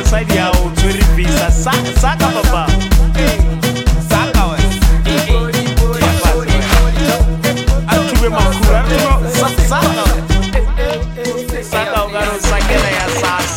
mosadi ya o tshwere visa saka papa saka we a thube makhura saka o garo sakela ya sasa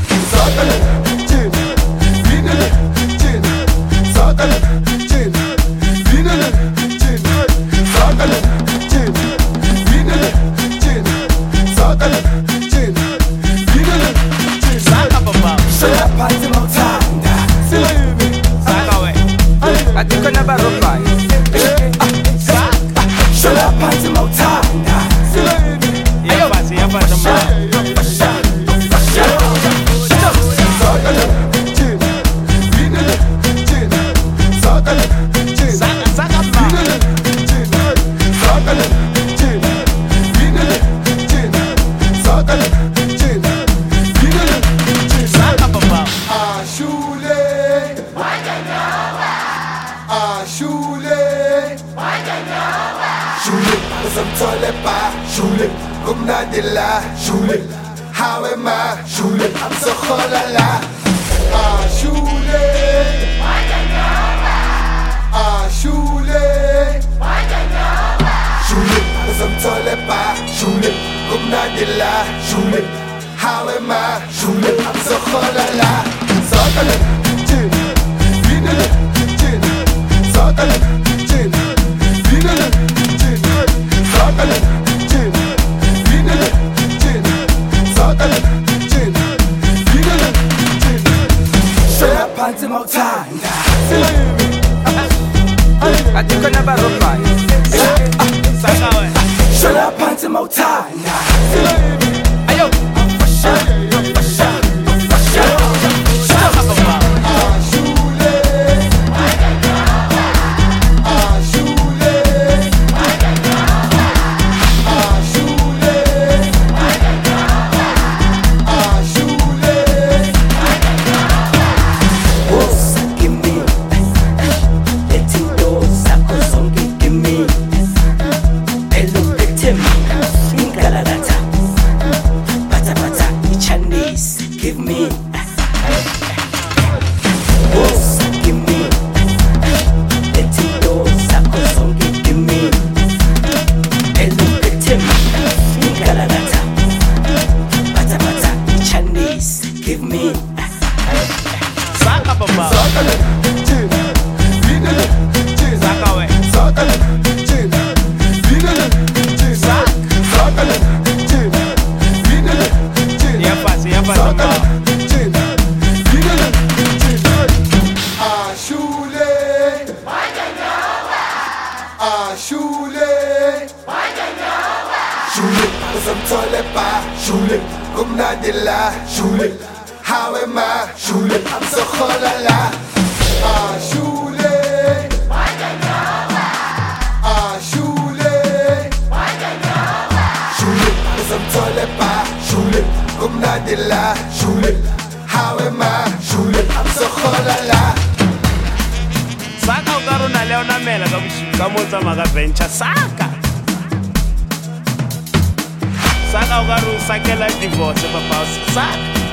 How am I? Shule, I'm so kholala. Shule, shule, shule, zamtole ba. Shule, kumnadila. Shule, how am I? Shule, I'm so kholala. Sotale, jin, vinale, jin, sotale, jin, vinale, jin, sotale, jin, vinale, jin, sotale, jin, vinale, jin. Shela phansi mawuthanda. Atikho nabarobhayi. Sakawe. Shela phansi mawuthanda. Ayo. Give me, give me, etindo sako songi. Give me, eluketem, ingalalata, bata bata, Chinese. Give me, Saka papa. sotale, jin, vinale, jin, Sakawe. sotale, jin, vinale, jin, sotale, jin, vinale, jin, Yapasi mama. Shule, zamtole ba. Shule, kumnadila. Shule, how am I? Shule, I'm so kholala. Shule, shule, shule, zamtole ba. Shule, kumnadila. Shule, how am I? Shule, I'm so kholala. Saka ukaro na leo na mela ka motsa maga venture saka ukaro sakela divorce papa saka